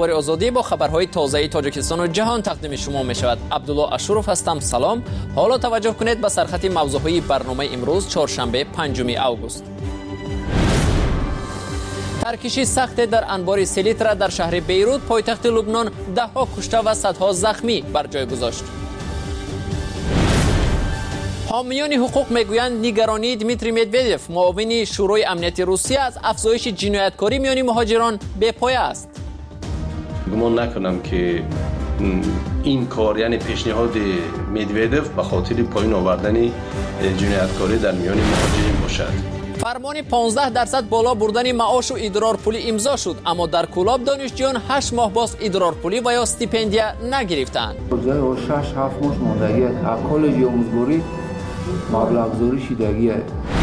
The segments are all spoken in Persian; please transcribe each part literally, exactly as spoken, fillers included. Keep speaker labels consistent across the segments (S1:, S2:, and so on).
S1: اخبار آزادی با خبرهای تازه تاجیکستان و جهان تقدیم شما می شود. عبدالله اشرف هستم. سلام. حالا توجه کنید به سرخط موضوعهای برنامه امروز چهارشنبه پنجم آگوست. ترکشی سخت در انبار سلیترا در شهر بیروت پایتخت لبنان ده ها کشته و صدها زخمی بر جای گذاشت. حامیان حقوق میگویند نگرانی دمیتری مدودیف معاون شورای امنیتی روسیه از افزایش جنایتکاری میان مهاجران بی پایه است.
S2: گمان نکنم که این کار یعنی پیشنهاد مدودیف به خاطر پایین آوردن جنایتکاری در میان مهاجرین باشد.
S1: فرمان پانزده درصد بالا بردن معاش و ادرار پولی امضا شد، اما در کلاب دانشجویان هشت ماه باز ادرار پولی و یا استیپندیا نگرفتند.
S3: جای شش هفت ماه ماندگی از کالج آموزگاری مبلغ گذاری شدگی.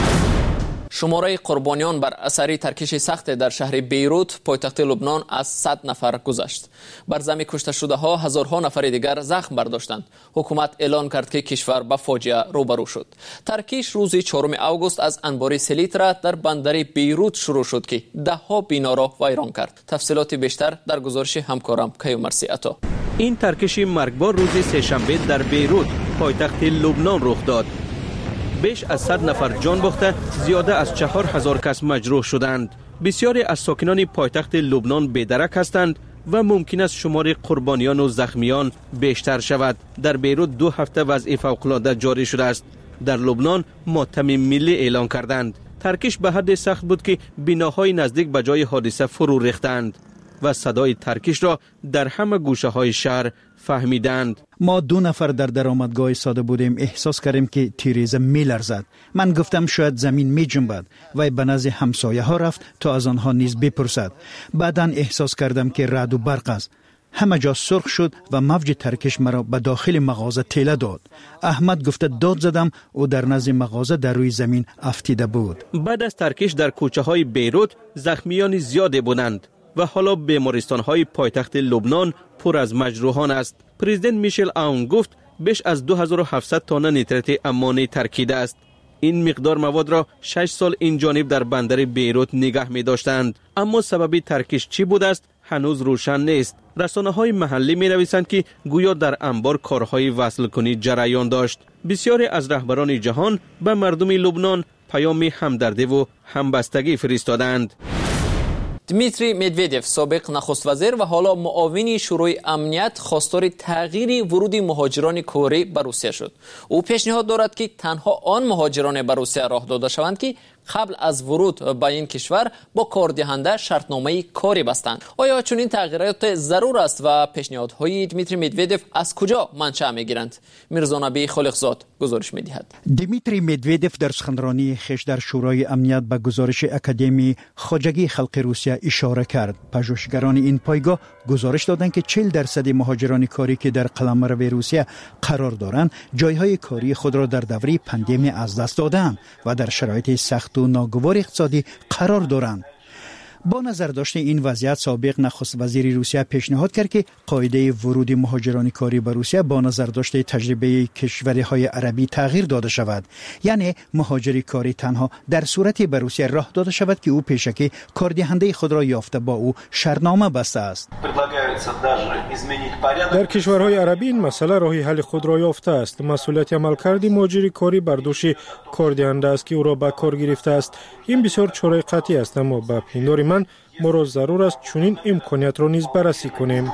S1: شماره قربانیان بر اثر ترکش سخت در شهر بیروت پایتخت لبنان از صد نفر گذشت. بر ضمن کشته شده ها هزارها نفر دیگر زخم برداشتند. حکومت اعلان کرد که کشور با فاجعه روبرو شد. ترکش روز چهارم آگوست از انبار سلیترا در بندر بیروت شروع شد که ده ها بنا را ویران کرد. تفصیلات بیشتر در گزارش همکارم کیومرثی عطا.
S4: این ترکش مرگبار روز سه‌شنبه در بیروت پایتخت لبنان رخ داد. بیش از صد نفر جان باخته، زیاده از چهار هزار کس مجروح شدند. بسیاری از ساکنان پایتخت لبنان بی‌درک هستند و ممکن است شمار قربانیان و زخمیان بیشتر شود. در بیروت دو هفته وضع فوق‌العاده جاری شده است. در لبنان ماتم ملی اعلان کردند. ترکش به حد سخت بود که بناهای نزدیک به جای حادثه فرو ریختند و صدای ترکش را در همه گوشه های شهر فهمیدند.
S5: ما دو نفر در درآمدگاه ساده بودیم، احساس کردیم که تیریزه می لرزد. من گفتم شاید زمین می جنبد و به نزد همسایه ها رفت تا از آنها نیز بپرسد. بعداً احساس کردم که رعد و برق است. همه جا سرخ شد و موج ترکش مرا به داخل مغازه تیله داد. احمد گفته داد زدم و در نزد مغازه در روی زمین افتیده بود.
S4: بعد از ترکش در کوچه های بیروت زخمیان زیادی بودند و حالا بیمارستان های پایتخت لبنان پر از مجروحان است. پرزیدنت میشل آون گفت بیش از دو هزار و هفتصد تن نیترات امانی ترکیده است. این مقدار مواد را شش سال این جانب در بندر بیروت نگه می داشتند، اما سبب ترکش چی بود است هنوز روشن نیست. رسانه های محلی می نویسند که گویا در انبار کارهای وصل کنی جریان داشت. بسیاری از رهبران جهان به مردم لبنان پیام همدردی و همبستگی فرستادند.
S1: دمیتری مدودیف سابق نخست وزیر و حالا معاون شورای امنیت خواستار تغییر ورود مهاجران کره به روسیه شد. او پیشنهاد دارد که تنها آن مهاجران به روسیه راه داده شوند که قبل از ورود به این کشور با کاردهنده شرطنامه کاری بستند. آیا چنین تغییرات ضرور است و پیشنهادهای دمیتری مدودیف از کجا منشأ میگیرند؟ میرزا نبی خالقزاد گزارش میدهد.
S5: دمیتری مدودیف در سخنرانی خویش در شورای امنیت به گزارش اکادمی خواجگی خلق روسیه اشاره کرد. پژوهشگران این پایگاه گزارش دادند که چهل درصد مهاجران کاری که در قلمرو روسیه قرار دارند جایهای کاری خود را در دوره پاندمی از دست دادند و در شرایط سخت و ناگوار اقتصادی قرار دارند. با نظر داشته این وضعیت سابق نخست وزیر روسیه پیشنهاد کرد که قاعده ورود مهاجران کاری به روسیه با نظر داشته تجربه کشورهای عربی تغییر داده شود. یعنی مهاجری کاری تنها در صورتی به روسیه راه داده شود که او پیشکی کاردهنده خود را یافته با او شرطنامه بسته است.
S6: در کشورهای عربی این مسئله راه حل خود را یافته است. مسئولیت عملکرد مهاجری کاری بر دوش کاردهنده است که او را به کار گرفته است. این بسیار چاره قطعی است، اما به پندار من ما را ضرور است چنین امکانیت را نیز بررسی کنیم.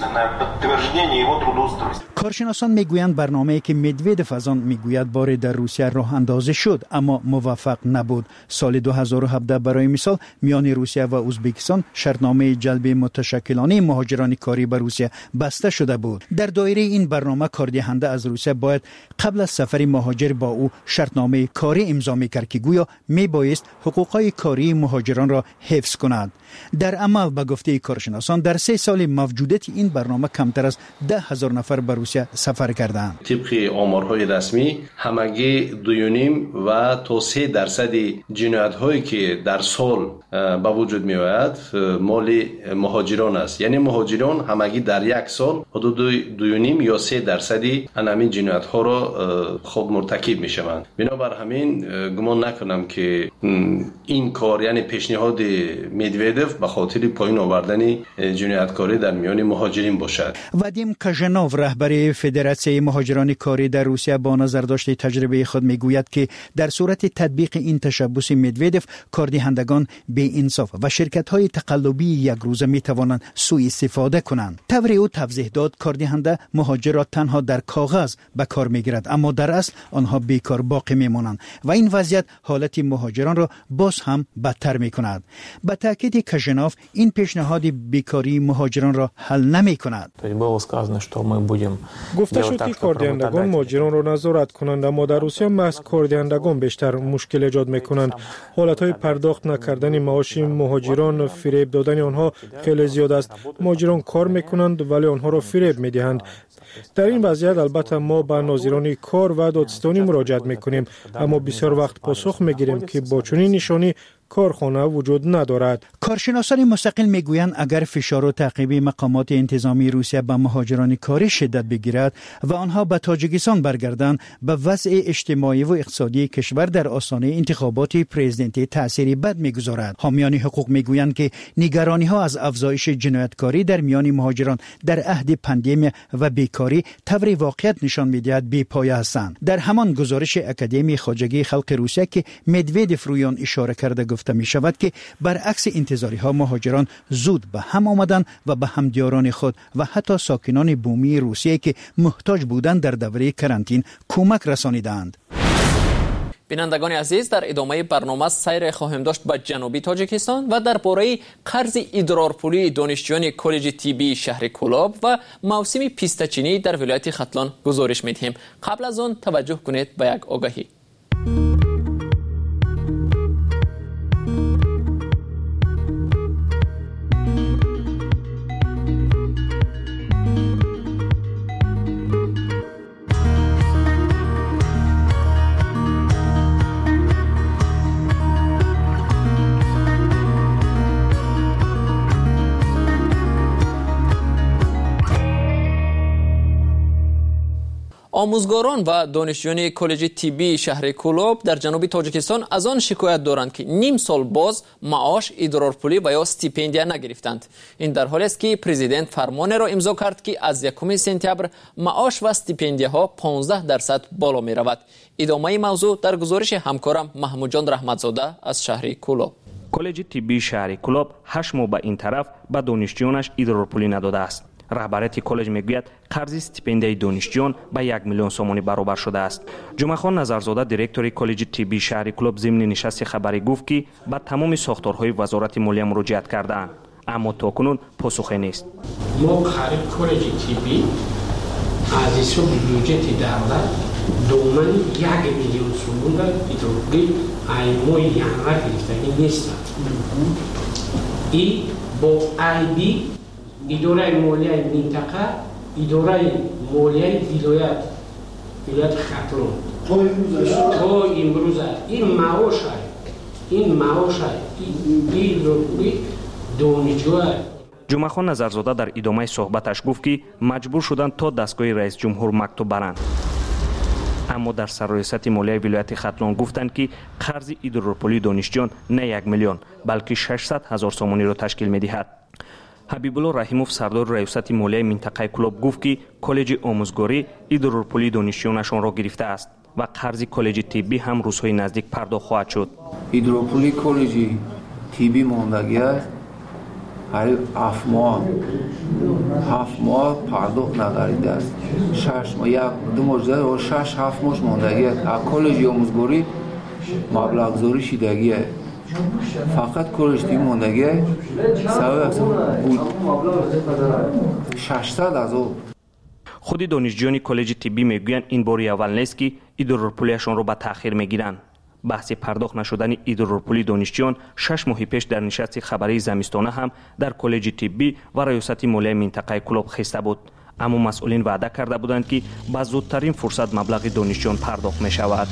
S5: کارشناسان میگویند برنامه‌ای که مدودیف از آن میگوید بار در روسیه راه اندازی شد اما موفق نبود. سال دو هزار و هفده برای مثال میان روسیه و ازبکستان شرطنامه جلب متشکلانه مهاجران کاری به روسیه بسته شده بود. در دایره این برنامه کاردهنده از روسیه باید قبل از سفر مهاجر با او شرطنامه کاری امضا میکرد که گویا میبایست حقوقهای کاری مهاجران را حفظ کند. در عمل به گفته کارشناسان در سه سال موجودیت این برنامه کمتر از ده هزار نفر به روسیه روسیه سفر کردند.
S2: طبق آمارهای رسمی همگی دویونیم و تا سه درصد جنایت‌هایی که در سال به وجود می آید مال مهاجران است. یعنی مهاجران همگی در یک سال حدود دویونیم یا سه درصدی همین جنایت‌ها را خود مرتکب می شوند. بنابر همین گمان نکنم که این کار یعنی پیشنهاد مدویدف به خاطر پایین آوردن جنایتکاری در میان مهاجرین باشد.
S5: وادیم کاژنوف رهبر فدراسیون مهاجران کاری در روسیه با نظرداشت تجربه خود میگوید که در صورت تطبیق این تشبث مدویدف کاردهندگان بی انصاف و شرکت‌های تقلبی یک روزه می توانند سوء استفاده کنند. طور او توضیح داد کاردهنده مهاجر را تنها در کاغذ به کار میگیرد اما در اصل آنها بیکار باقی میمانند و این وضعیت حالت مهاجران را باز هم بدتر میکند. به تاکید کاژنوف این پیشنهاد بیکاری مهاجران را حل نمیکند.
S6: گفته شد که کاردهندگان مهاجران را نظارت کنند اما در روسیه محض کاردهندگان بیشتر مشکل ایجاد میکنند. حالتهای پرداخت نکردن معاش مهاجران، فریب دادن آنها خیلی زیاد است. مهاجران کار میکنند ولی آنها را فریب میدهند. در این وضعیت البته ما به ناظران کار و دادستانی مراجعت میکنیم اما بسیار وقت پاسخ میگیریم که با چنین نشانی کارخانه وجود ندارد.
S5: کارشناسان مستقل میگویند اگر فشار و تعقیب مقامات انتظامی روسیه به مهاجران کاری شدت بگیرد و آنها به تاجیکستان برگردند به وضع اجتماعی و اقتصادی کشور در آستانه انتخابات پرزیدنتی تأثیری بد میگذارد. حامیان حقوق میگویند که نگرانی ها از افزایش جنایتکاری در میان مهاجران در عهد پاندمی و بیکاری طور واقعیت نشان میدهد بی‌پایه هستند. در همان گزارش اکادمی خواجگی خلق روسیه که مدویدف روی آن اشاره کرده گفته می شود که برعکس انتظاری ها مهاجران زود به هم آمدند و به همدیاران خود و حتی ساکنان بومی روسیه که محتاج بودند در دوره کرانتین کمک رسانیدند.
S1: بینندگان عزیز، در ادامه برنامه سیر خواهیم داشت به جنوبی تاجیکستان و درباره قرض ادرارپولی دانشجویان کالج طبی شهر کولاب و موسم پیستچینی در ولایت ختلان گزارش می‌دهیم. قبل از آن توجه کنید به یک آگهی. آموزگاران و دانشجویان کالج طبی شهر کولاب در جنوب تاجیکستان از آن شکایت دارند که نیم سال باز معاش، ادرارپولی و یا استیپندیا نگرفتند. این در حالی است که پرزیدنت فرمان را امضا کرد که از یکم سپتامبر معاش و استیپندیاها پانزده درصد بالا می رود. ادامه موضوع در گزارش همکارم محمود جان رحمتزاده از شهر کولاب.
S7: کالج طبی شهر کولاب هشت ماه به این طرف به دانشجویانش ادرارپولی نداده است. رهبریت کالج میگوید قرض استیپندیای دانشجویان به یک میلیون سومانی برابر شده است. جمعهخان نظرزاده دیرکتور کالج طبی شهر کولاب ضمن نشست خبری گفت که به تمام ساختارهای وزارت مالیه مراجعت کرده‌اند اما تاکنون پاسخی نیست.
S8: ما خرید کالج طبی از حساب بودجه دولت دومن یک میلیون سوم را ادرارپولی ایمای ینور گرفتنی نیست. این با ای بی اداره مالیه منطقه، اداره مالیه ولایت ولایت ختلان تا امروز این معاش این معاش این روی دانشجو.
S7: جمعهخان نظرزاده در ادامه صحبتش گفت که مجبور شدند تا دستگاه رئیس جمهور مکتوب برند. اما در سرریاست مالیه ولایت ختلان گفتند که قرض ادرارپولی دانشجویان نه یک میلیون بلکه ششصد هزار سومانی را تشکیل می‌دهد. حبیب الله رحیموف سردار ریاست مالیه منطقه کولاب گفت که کالج آموزگاری ادرارپولی دانشجویانشان را گرفته است و قرض کالج طبی هم روزهای نزدیک پرداخت خواهد شد.
S3: ادرارپولی کالج طبی ماندگی است. هر هفت ماه هفت ماه پرداخت نگردیده است. شش ماه یک دو ماه و شش هفت ماه ماندگی است. کالج آموزگاری مبلغ گذاری شدگی است. فقط کالج طبی ماندگی سبب بود ششصد هزار.
S7: خود دانشجویان کالج طبی میگویند این باری اول نیست که ادرارپولیشان را به تأخیر میگیرند. بحث پرداخت نشدن ادرارپولی دانشجویان شش ماه پیش در نشست خبری زمستانه هم در کالج طبی و ریاست مالیه منطقه کولاب خسته بود. اما مسئولین وعده کرده بودند که با زودترین فرصت مبلغ دانشجویان پرداخت می شود.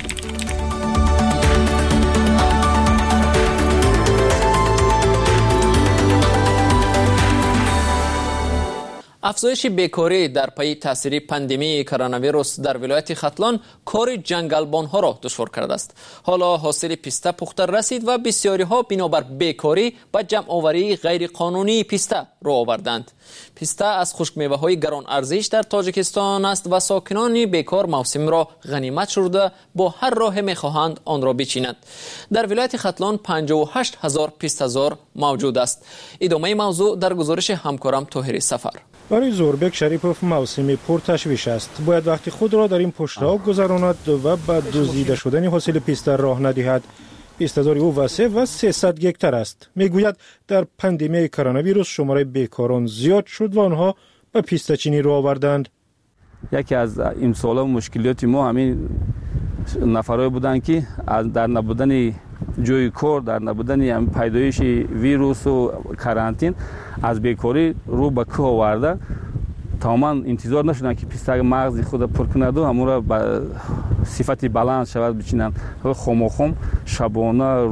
S1: افزایش بیکاری در پی تاثیر پاندمی کرونا ویروس در ولایت ختلان کار جنگلبانها را دشوار کرده است. حالا حاصل پیسته پخته رسید و بسیاری ها بنابر بیکاری به جمع آوری غیر قانونی پیسته رو آوردند. پیسته از خشک میوه های گران ارزش در تاجیکستان است و ساکنان بیکار موسم را غنیمت شده با هر راه میخواهند آن را بچینند. در ولایت ختلان پنجاه و هشت هزار پیسته‌زار موجود است. ادامه موضوع در گزارش همکارم طاهر سفر.
S6: برای زوربک شریپوف موسمی پرتشویش است. باید وقتی خود را در این پشت‌ها گذراند و به دزدیده شدن حاصل پیسته راه ندهد. پیسته‌زاری او وسیع و سیصد گکتر است. میگوید در پاندمی کرونا ویروس شماره بیکاران زیاد شد و آنها به پیسته چینی رو آوردند.
S9: یکی از این سالا مشکلات ما همین نفرای بودن که در نبودن جوی کار، در نبودن پیدایش ویروس و کرانتین از بیکاری رو به کوه آورده. تماما انتظار نشدن که پیسته مغز خود پر کند و همون را به صفت بلند شود بچینند. خم و خم شبانه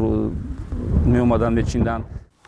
S9: می اومدن بچیندن.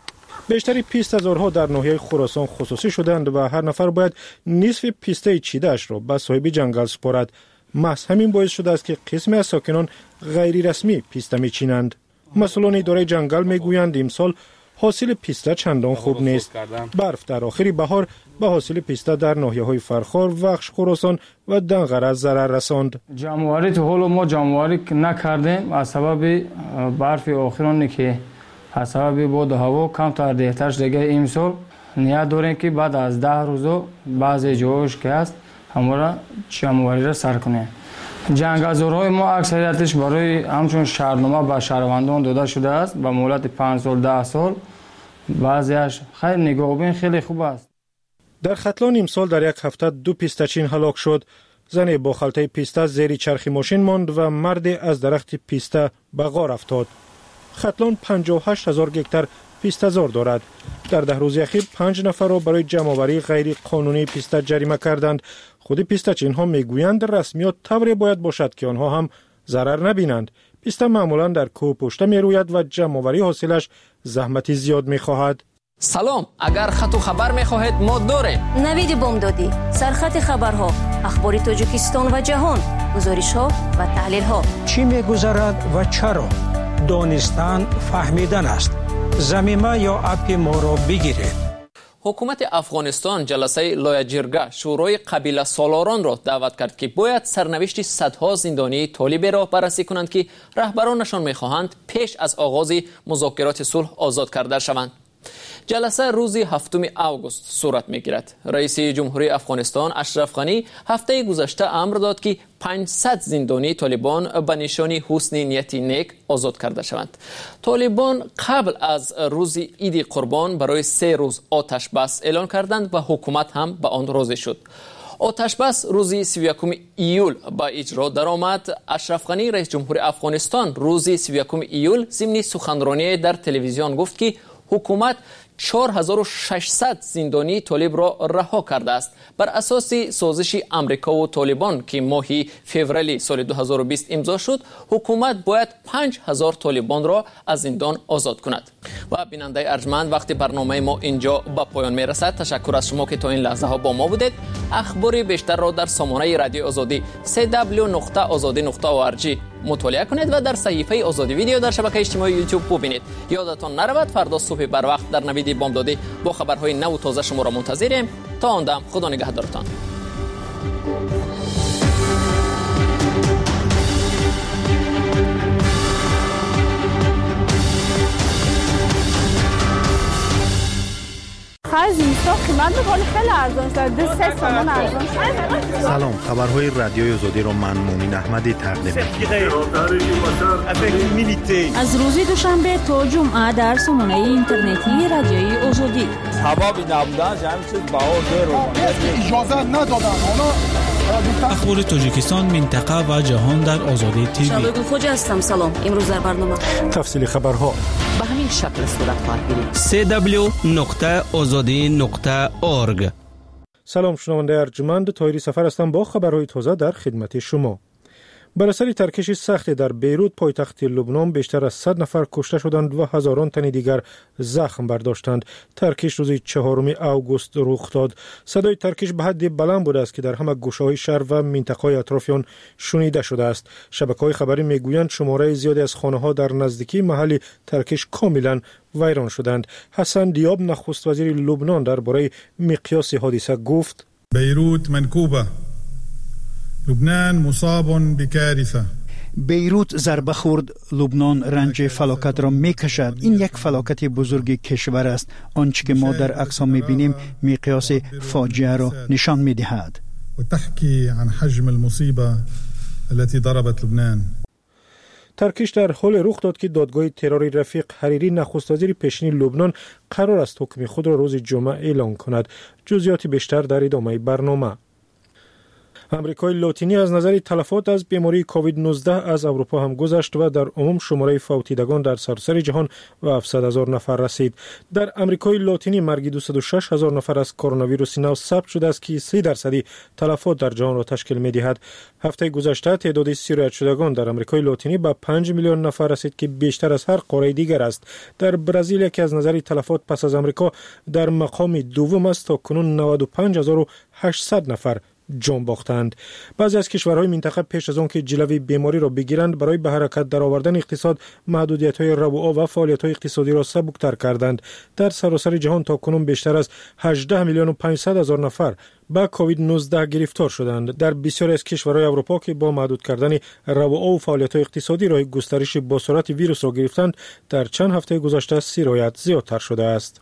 S6: بیشتری پیسته‌زارها در ناحیه خراسان خصوصی شدند و هر نفر باید نصف پیسته چیده‌اش را به صاحب جنگل سپارد. محض همین باعث شده است که قسمی از ساکنان غیر رسمی پیسته میچینند. مسئولان اداره جنگل میگویند امسال حاصل پیسته چندان خوب نیست. برف در آخر بهار به حاصل پیسته در ناحیه‌های فرخار، وخش خراسان و دنغره ضرر رساند.
S10: جمع‌آوری تو حال ما جمع‌آوری نکردیم از سبب برف آخرانی که از سبب باد هوا کم تا دیگه دیگه امسال نیت داریم که بعد از ده روز بعضی جاهاش که است همون جمع‌آوری را سر کنیم. جنگلزارهای ما اکثریتش برای همچون شهرنامه به شهروندان داده شده است به مهلت پنج سال ده سال. بعضیش خیلی نگاهبین خیلی خوب است.
S6: در ختلان امسال در یک هفته دو پیسته چین هلاک شد. زن با خلطه پیسته زیر چرخ ماشین ماند و مرد از درخت پیسته به غار افتاد. ختلان پنجاه و هشت هزار گکتر پیسته‌زار دارد. در ده روز اخیر پنج نفر را برای جمع‌آوری غیر قانونی پیسته جریمه کردند. خود پیسته چین ها میگویند رسمیات طوری باید باشد که آنها هم ضرر نبینند. پیسته معمولا در کوه پشته می روید و جمع‌آوری حاصلش زحمتی زیاد می خواهد.
S1: سلام، اگر خط و خبر می خواهید ما داریم.
S11: نوید بامدادی، سرخط خبرها، اخبار تاجیکستان و جهان، گزارش ها و تحلیل ها.
S12: چی می گذرد و چرا؟ دانستن فهمیدن است. زمینه یا اپ ما را بگیرید.
S1: حکومت افغانستان جلسه لایجرگه شورای قبیله سالاران را دعوت کرد که باید سرنوشت صدها زندانی طالب را بررسی کنند که رهبرانشان می‌خواهند پیش از آغاز مذاکرات صلح آزاد کرده شوند. جلسه روز هفتم آگوست صورت می‌گیرد. رئیس جمهوری افغانستان اشرف غنی هفته گذشته امر داد که پانصد زندانی طالبان به نشانی حسن نیت نیک آزاد کرده شوند. طالبان قبل از روز عید قربان برای سه روز آتش بس اعلان کردند و حکومت هم به آن راضی شد. آتش بس روز سی و یکم ایول با اجرا درآمد. اشرف غنی رئیس جمهوری افغانستان روز سی و یکم ایول ضمن سخنرانی در تلویزیون گفت که حکومت چهار هزار و ششصد زندانی طالب را رها کرده است. بر اساس سازش امریکا و طالبان که ماه فوریه سال دو هزار و بیست امضا شد، حکومت باید پنج هزار طالبان را از زندان آزاد کند. و بیننده ارجمند، وقتی برنامه ما اینجا به پایان می رسد. تشکر از شما که تا این لحظه ها با ما بودید. اخبار بیشتر را در سامانه رادیو آزادی دبلیو دبلیو دبلیو نقطه آزادی نقطه او آر جی مطالعه کنید و در صحیفه آزادی ویدیو در شبکه اجتماعی یوتیوب ببینید. یادتان نرود فردا صبح بر وقت در نوید بامدادی با خبرهای نو و تازه شما را منتظریم. تا آن دم خدا نگهدارتان.
S13: خرج اینستا قیمت می‌کنه خیلی ارزان شد. دو سه تومن ارزان شد.
S14: سلام، خبرهای رادیوی آزادی را من مومن احمدی تقدیم می‌کنم.
S15: از روز دوشنبه تا جمعه در سامانه اینترنتی رادیوی آزادی.
S16: سبب نبودن همین چیز باور رو
S17: اجازه ندادن.
S18: اخبار تاجیکستان، منطقه و جهان در آزادی تیوی.
S11: شبگون خوش هستم. سلام. امروز در برنامه
S6: تفصیل خبرها
S11: به همین شکل صورت خواهد گرفت.
S4: دبلیو دبلیو دبلیو نقطه آزادی نقطه اورگ.
S6: سلام شنونده ارجمند، طاهری سفر هستم با خبرهای تازه در خدمت شما. بر اثر ترکش سخت در بیروت پایتخت لبنان بیشتر از صد نفر کشته شدند و هزاران تن دیگر زخم برداشتند. ترکش روز چهارم آگوست رخ داد. صدای ترکش به حد بلند بوده است که در همه گوشه‌های شهر و منطقه‌های اطرافیان شنیده شده است. شبکه‌های خبری میگویند شماره زیادی از خانه‌ها در نزدیکی محل ترکش کاملا ویران شدند. حسن دیاب نخست وزیر لبنان درباره مقیاس حادثه گفت:
S19: بیروت منکوبه، لبنان مصاب بکارثه.
S5: بیروت ضربه خورد، لبنان رنج فلاکت را میکشد. این یک فلاکت بزرگ کشور است. آنچه که ما در عکس‌ها میبینیم مقیاس فاجعه را نشان میدهد.
S19: و تحکی عن حجم المصیبه التي ضربت لبنان.
S6: ترکش در حال رخ داد که دادگاه تروری رفیق حریری نخست وزیر پیشین لبنان قرار است حکم خود را روز جمعه اعلام کند. جزئیات بیشتر در ادامه برنامه. امریکای لاتینی از نظر تلفات از بیماری کووید نوزده از اروپا هم گذشت و در عموم شماره فوتیدگان در سراسر جهان و هفتصد هزار نفر رسید. در امریکای لاتینی مرگ دویست و شش هزار نفر از کرونا ویروس نو ثبت شده است که سه درصدی تلفات در جهان را تشکیل می‌دهد. هفته گذشته تعداد سیرایت شدگان در امریکای لاتینی به پنج میلیون نفر رسید که بیشتر از هر قاره دیگر است. در برزیل که از نظر تلفات پس از امریکا در مقام دوم است، تا کنون نود و پنج هزار و هشتصد نفر جان باختند. بعضی از کشورهای منطقه پیش از آن که جلوی بیماری را بگیرند برای به حرکت درآوردن اقتصاد محدودیت‌های روابط و فعالیت‌های اقتصادی را سبک‌تر کردند. در سراسر جهان تا کنون بیشتر از هجده میلیون و پانصد هزار نفر با کووید نوزده گرفتار شدند. در بسیاری از کشورهای اروپا که با محدود کردن روابط و فعالیت‌های اقتصادی راه گسترش با سرعت ویروس را گرفتند، در چند هفته گذشته سرایت زیادتر شده است.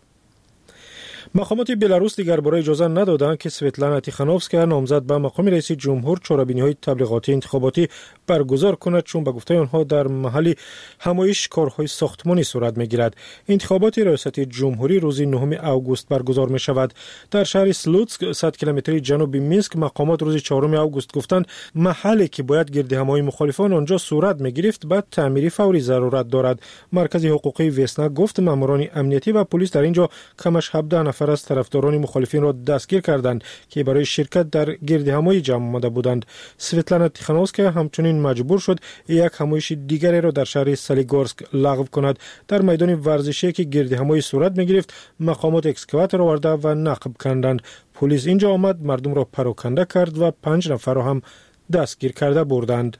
S6: مقامات بلاروس دیگر برای اجازه ندادند که سویتلانا تیخانوفسکیا نامزد به مقام رئیس جمهور چاره‌بینی‌های تبلیغاتی انتخاباتی برگزار کند، چون به گفته آنها در محل همایش کارهای ساختمانی صورت می‌گیرد. انتخابات ریاست جمهوری روز نهم آگوست برگزار می‌شود. در شهر سلوتسک صد کیلومتری جنوب مینسک مقامات روز چهارم آگوست گفتند محلی که باید گردهمایی مخالفان آنجا صورت می‌گرفت به تعمیر فوری ضرورت دارد. مرکز حقوقی وسنا گفت ماموران امنیتی و پلیس در اینجا کمش هفده نفر از طرفداران مخالفین را دستگیر کردند که برای شرکت در گردهمایی جمع آمده بودند. سویتلانا تیخانوفسکیا همچنین مجبور شد یک همایش دیگری را در شهر سالیگورسک لغو کند. در میدان ورزشی که گردهمایی صورت می‌گرفت مقامات اکسکاواتور آورده و نقب کردند. پلیس اینجا آمد، مردم را پراکنده کرد و پنج نفر را هم دستگیر کرده بردند.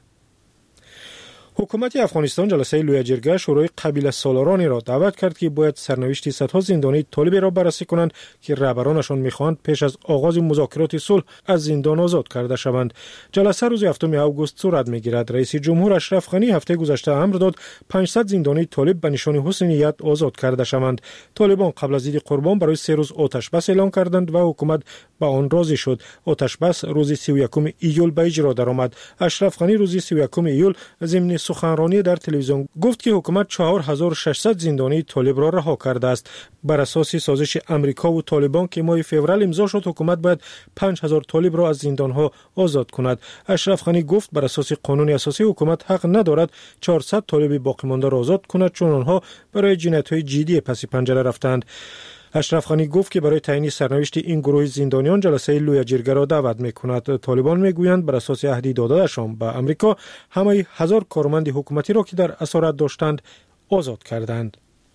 S6: حکومت افغانستان جلسه لوی جرگه شورای قبیله سالارانی را دعوت کرد که باید سرنوشت صدها زندانی طالبی را بررسی کنند که رهبرانشان می‌خواهند پیش از آغاز مذاکرات صلح از زندان آزاد کرده شوند. جلسه روز هفتم آگوست صورت می‌گیرد. رئیس جمهور اشرف غنی هفته گذشته امر داد پانصد زندانی طالب به نشان حسن نیت آزاد کرده شوند. طالبان قبل از عید قربان برای سه روز آتش بس اعلام کردند و حکومت به آن راضی شد. آتش بس روز سی و یکم ایول به اجرا درآمد. اشرف غنی روز سی و یکم ایول ضمن سخنرانی در تلویزیون گفت که حکومت چهار هزار و ششصد زندانی طالب را رها کرده است. بر اساس سازش امریکا و طالبان که ماه فوریه امضا شد، حکومت باید پنج هزار طالب را از زندانها آزاد کند. اشرف غنی گفت بر اساس قانون اساسی حکومت حق ندارد چهارصد طالب باقی مانده را آزاد کند، چون آنها برای جنایت‌های جدی پس پنجره رفتند. اشرف غنی گفت که برای تعیین سرنوشت این گروه زندانیان جلسه لوی جرگه را دعوت می‌کند. طالبان می‌گویند بر اساس عهدی داده‌شان به امریکا همه هزار کارمند حکومتی را که در اسارت داشتند آزاد کردند.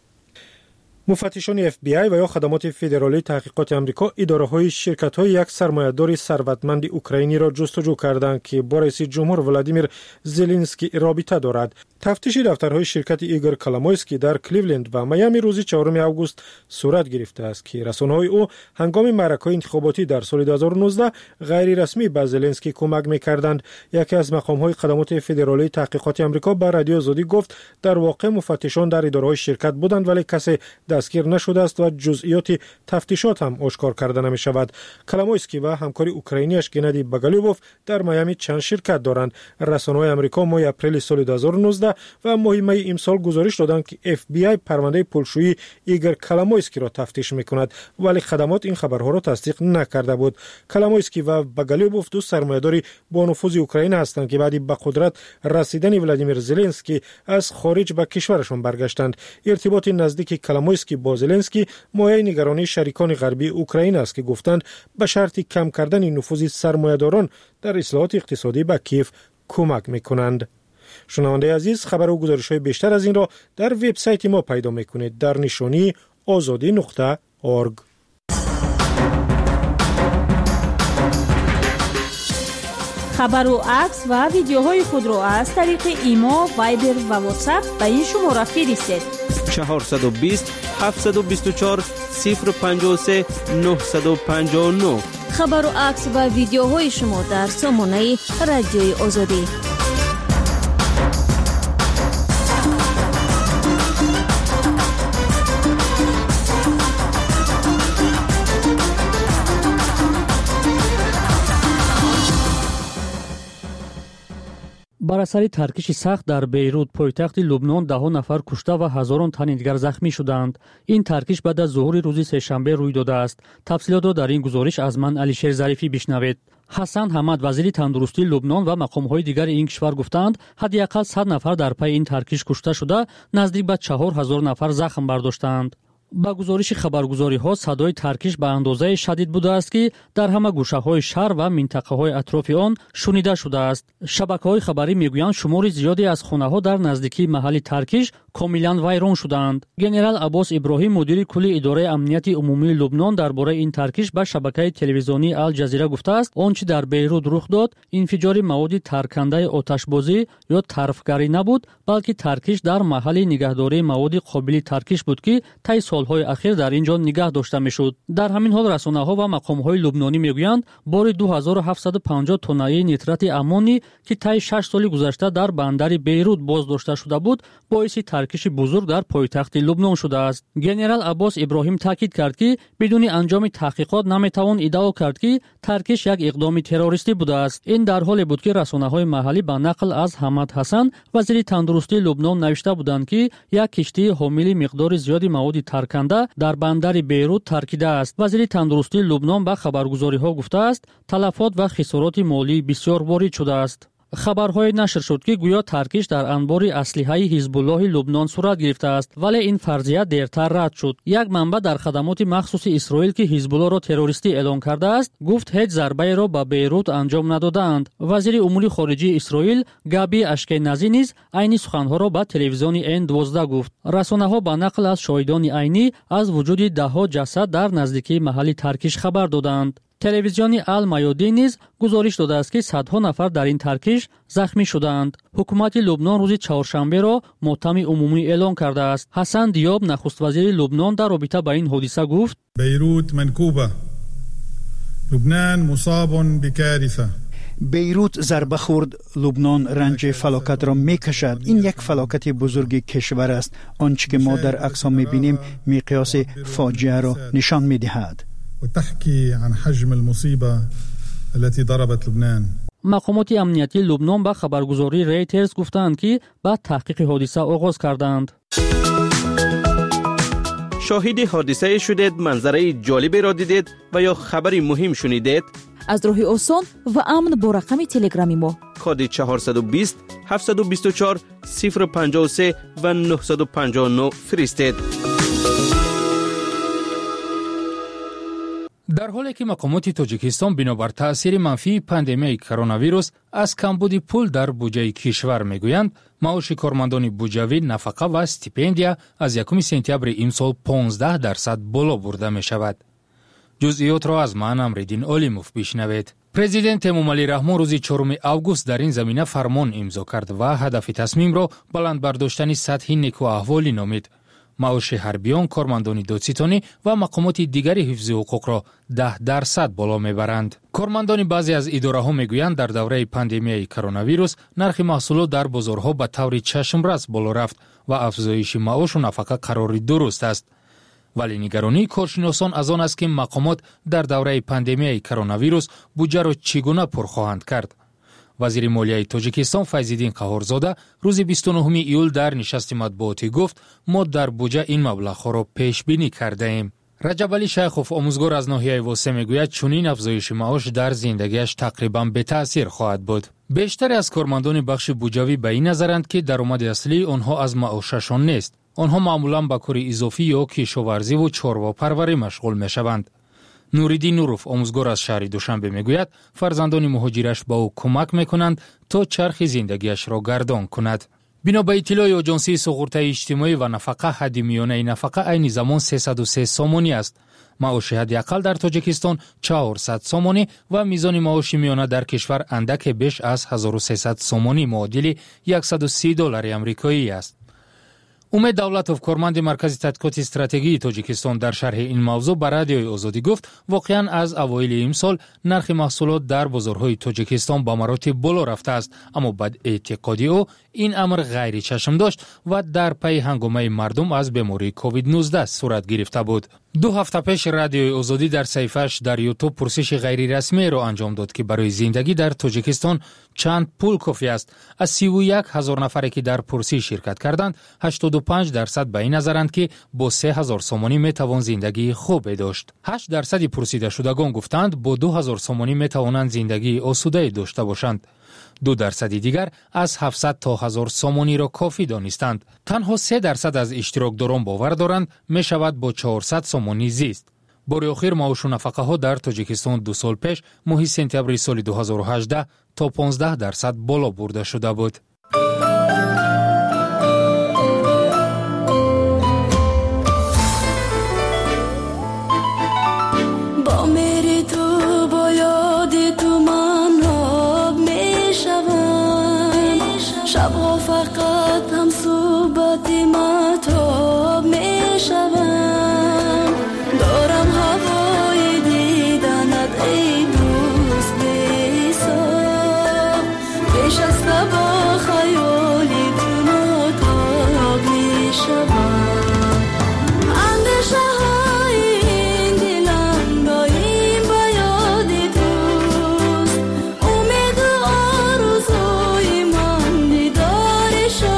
S6: مفتشان اف بی آی و یا خدمات فدرالی تحقیقات آمریکا اداره‌های شرکت‌های یک سرمایه‌دار ثروتمند اوکراینی را جستجو کردند که با رئیس جمهور ولادیمیر زلنسکی رابطه دارد. تفتیش دفترهای شرکت ایگور کلامویسکی در کلیولند و میامی روز چهارم آگوست صورت گرفته است که رسانه‌های او هنگام معرکه‌های انتخاباتی در سال دو هزار و نوزده غیر رسمی به زلنسکی کمک می‌کردند. یکی از مقام‌های خدمات فدرالی تحقیقات آمریکا به رادیو آزادی گفت در واقع مفتشان در اداره‌های شرکت بودند ولی کسی دستگیر نشده است و جزئیات تفتیشات هم آشکار کرده نمی‌شود. کلامویسکی و همکار اوکراینیش گنادی باگالیوف در میامی چند شرکت دارند. رسانه‌های آمریکا ماه اپریل سال دو هزار و نوزده و ماه می امسال گزارش دادند که اف بی آی پرونده پولشویی ایگور کلامویسکی را تفتیش میکند، ولی خدمات این خبرها را تصدیق نکرده بود. کلامویسکی و باگالیوبوف دو سرمایه‌داری با نفوذ اوکراین هستند که بعد به قدرت رسیدن ولادیمیر زلنسکی از خارج به کشورشان برگشتند. ارتباط نزدیک کلامویسکی با زلنسکی مایه نگرانی شریکان غربی اوکراین است که گفتند به شرط کم کردن نفوذ سرمایه‌داران در اصلاحات اقتصادی به کیف کمک میکنند. شنونده عزیز، خبر و گزارش‌های بیشتر از این را در وبسایت ما پیدا میکنید در نشانی آزادی نقطه اورگ.
S15: خبر و عکس و ویدیوهای خود را از طریق ایما، وایبر و واتساپ به این شماره فرستید:
S4: چهارصد و بیست هفتصد و بیست و چهار صفر پنجاه و سه نهصد و پنجاه و نه.
S11: خبر و عکس و ویدیوهای شما در سامانه رادیوی آزادی.
S20: بر اثر ترکش سخت در بیروت پایتخت لبنان ده نفر کشته و هزاران تن دیگر زخمی شدند. این ترکش بعد از ظهور روز سه‌شنبه روی داده است. تفصیلات را در این گزارش از من علیشیر ظریفی بشنوید. حسن حمد وزیر تندرستی لبنان و مقام‌های دیگر این کشور گفتند حداقل صد نفر در پی این ترکش کشته شده، نزدیک به چهار هزار نفر زخم برداشتند. با گزارش خبرگزاری ها صدای ترکش به اندازه شدید بوده است که در همه گوشه های شهر و منطقه های اطراف آن شنیده شده است. شبکه های خبری میگویند شمار زیادی از خانه ها در نزدیکی محل ترکش کاملا ویران شدند. گنرال عباس ابراهیم مدیر کلی اداره امنیت عمومی لبنان درباره این ترکش به شبکه تلویزیونی الجزیره گفته است آنچه در بیروت رخ داد انفجار مواد ترکنده آتشبازی یا طرفگری نبود، بلکه ترکش در محل نگهداری مواد قابل ترکش بود که طی سالهای اخیر در اینجا نگاه داشته میشد. در همین حال رسانه‌ها و مقام‌های لبنانی میگویند بار دو هزار و هفتصد و پنجاه تنه نیترات امونی که طی شش سال گذشته در بندر بیروت بازداشته شده بود، باعث ترکش بزرگ در پایتخت لبنان شده است. گنرال عباس ابراهیم تاکید کرد که بدون انجام تحقیقات نمیتوان ادعا کرد که ترکش یک اقدام تروریستی بوده است. این در حالی بود که رسانه‌های محلی به نقل از حمد حسن وزیر تندرستی لبنان نوشته بودند که یک کشتی حامل مقدار زیادی مواد ترکنده در بندر بیروت ترکیده است. وزیر تندرستی لبنان به خبرگزاری‌ها گفته است تلفات و خسارات مالی بسیار وارد شده است. خبرهای نشر شد که گویا ترکش در انبار اسلحه حزب الله لبنان صورت گرفته است، ولی این فرضیه دیرتر رد شد. یک منبع در خدمات مخصوص اسرائیل که حزب الله را تروریستی اعلام کرده است گفت هیچ ضربه را به بیروت انجام ندادند. وزیر امور خارجه اسرائیل گابی اشکنازی نیز عین سخنها را به تلویزیون ان دوازده گفت. رسانه‌ها با نقل از شاهدان عینی از وجود ده‌ها جسد در نزدیکی محل ترکش خبر دادند. تلویزیون المیادین نیز گزارش داده است که صدها نفر در این ترکش زخمی شدند. حکومت لبنان روز چهارشنبه را ماتم عمومی اعلام کرده است. حسن دیاب نخست وزیر لبنان در رابطه با این حادثه گفت:
S19: بیروت منکوبه، لبنان مصاب بکارثه.
S5: بیروت ضربه خورد، لبنان رنج فلاکت را میکشد. این یک فلاکت بزرگ کشور است. آنچه که ما در عکس‌ها میبینیم مقیاس فاجعه را نشان میدهد.
S19: وتحكي عن حجم المصيبة التي ضربت لبنان.
S20: مقامات امنیتی لبنان با خبرگزاری ریترز گفتند که بعد تحقیق حادثه آغاز کردند.
S4: شاهد حادثه شدید، منظره جالبی را دیدید و یا خبری مهم شنیدید؟
S15: از راه آسان و امن با رقم تلگرامی ما
S4: کد چهارصد و بیست هفتصد و بیست و چهار صفر پنجاه و سه و نهصد و پنجاه و نه فرستید.
S21: در حالی که مقامات تاجیکستان بنابر تأثیر منفی پاندمی کرونا ویروس از کمبود پول در بودجه کشور میگویند معاش کارمندان بودجوی، نفقه و استیپندیا از یکم سپتامبر امسال پانزده درصد بالا برده می شود. جزئیات را از من امرالدین علیموف بشنوید. پرزیدنت امامعلی رحمان روز چهارم آگوست در این زمینه فرمان امضا کرد و هدف تصمیم را بلند برداشتن سطح نیکو احوالی نامید. معاش حربیان، کارمندان دادستانی و مقامات دیگر حفظ حقوق را ده درصد بالا میبرند. کارمندان بعضی از اداره ها میگویند در دوره پاندمی کرونا ویروس نرخ محصولات در بازارها به طور چشمرس بالا رفت و افزایش معاش و نفقه قرار درست است. ولی نگرانی کارشناسان از آن است که مقامات در دوره پاندمی کرونا ویروس بودجه را چگونه پر خواهند کرد. وزیر مالیه تاجیکستان فیض‌الدین قهارزاده روز بیست و نهم ایول در نشست مطبوعاتی گفت ما در بودجه این مبلغ را پیش بینی کرده ایم. رجب علی شیخوف آموزگار از ناحیه واسه میگوید چنین افزایش معاش در زندگیش تقریبا به تأثیر خواهد بود. بیشتر از کارمندان بخش بودجوی به این نظرند که درآمد اصلی آنها از معاششان نیست. آنها معمولا به کار اضافی یا کشاورزی و چارواپروری مشغول میشوند. نوریدین نوروف آموزگار از شهر دوشنبه میگوید فرزندان مهاجرش با او کمک میکنند تا چرخ زندگیش را گردان کند. بنا به اطلاع آژانسی سقوط اجتماعی و نفقه حد میانه نفقه عین زمان سیصد و سه سومانی است. معاش حداقل در تاجیکستان چهارصد سومانی و میزان معاش میانه در کشور اندک بیش از هزار و سیصد سومانی معادل صد و سی دلار آمریکایی است. امید دولتوف کارمند مرکز تحقیقات استراتژی تاجیکستان در شرح این موضوع به رادیوی آزادی گفت واقعا از اوایل امسال نرخ محصولات در بازارهای تاجیکستان با مراتب بالا رفته است، اما بعد اعتقادی او این امر غیر چشم داشت و در پی هنگامه مردم از بیماری کووید نوزده صورت گرفته بود. دو هفته پیش رادیوی آزادی در صفحه‌اش در یوتیوب پرسش غیر رسمی را انجام داد که برای زندگی در تاجیکستان چند پول کافی است. از سی و یک هزار نفری که در پرسش شرکت کردند، هشتاد و پنج درصد به این نظرند که با سه هزار سومانی می توان زندگی خوبی داشت. هشت درصد پرسیده شدگان گفتند با دو هزار سومانی می توانند زندگی آسوده داشته باشند. دو درصد دیگر از هفتصد تا هزار سومانی را کافی دانستند. تنها سه درصد از اشتراکداران باور دارند می شود با چهارصد سومانی زیست. بار اخیر معاش و نفقه ها در تاجیکستان دو سال پیش ماه سپتامبر سال دو هزار و هجده تا پانزده درصد بالا برده شده بود.
S2: شبها فقط هم صحبت مهتاب می شوم، دارم هوای دیدنت ای دوست بی‌حساب، پیش از با خیالی تو ناتاب می شوم، اندیشه های این دلم دایم به یاد توست، امید و آرزوی من دیدار شد.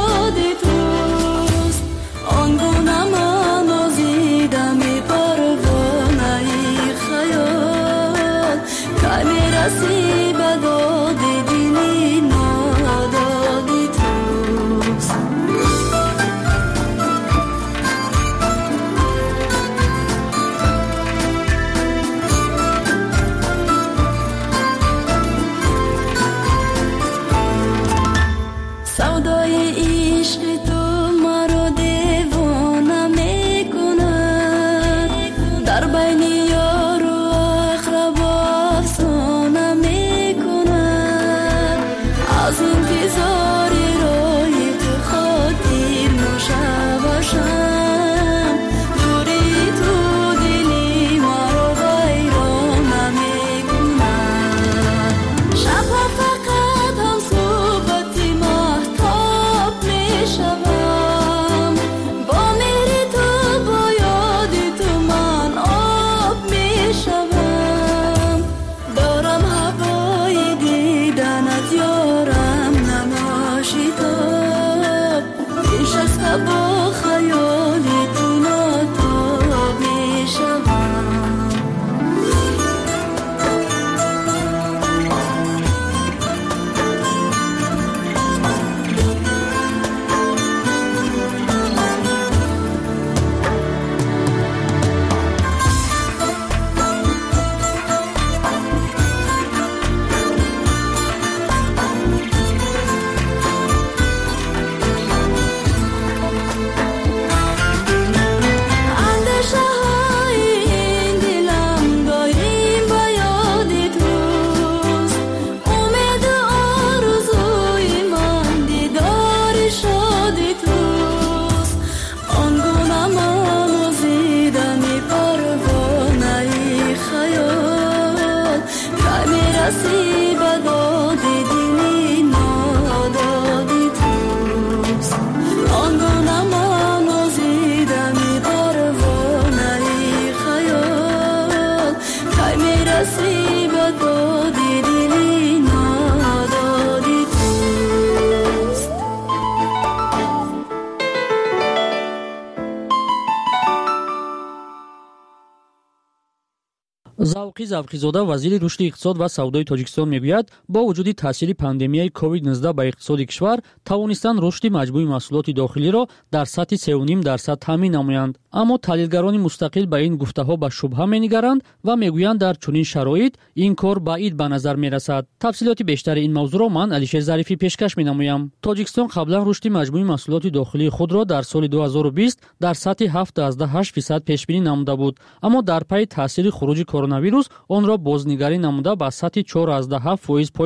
S20: савқи завқизода вазири рушди иқтисод ва савдои тоҷикистон мегӯяд бо вуҷуди таъсири пандемияи ковид нуздаҳ ба иқтисоди кишвар тавонистанд рушди маҷмӯи маҳсулоти дохилиро дар сатҳи се ва ним дарсад таъмин намоянд. аммо таҳлилгарони мустақил ба ин гуфтаҳо ба шубҳа менигаранд ва мегӯянд дар чунин шароит ин кор баъид ба назар мерасад. тафсилоти бештари ин мавзӯъро ман Алишер Зарифӣ пешкаш менамоям. тоҷикистон қаблан рушди маҷмӯи маҳсулоти дохилии худро дар соли ду ҳазору бист дар сатҳи ҳафтадаҳ фисад пешбинӣ намуда буд, аммо дар пайи таъсири хуруҷи коронавирус онро бознигарӣ намуда ба сатҳи чор ҳафт фоиз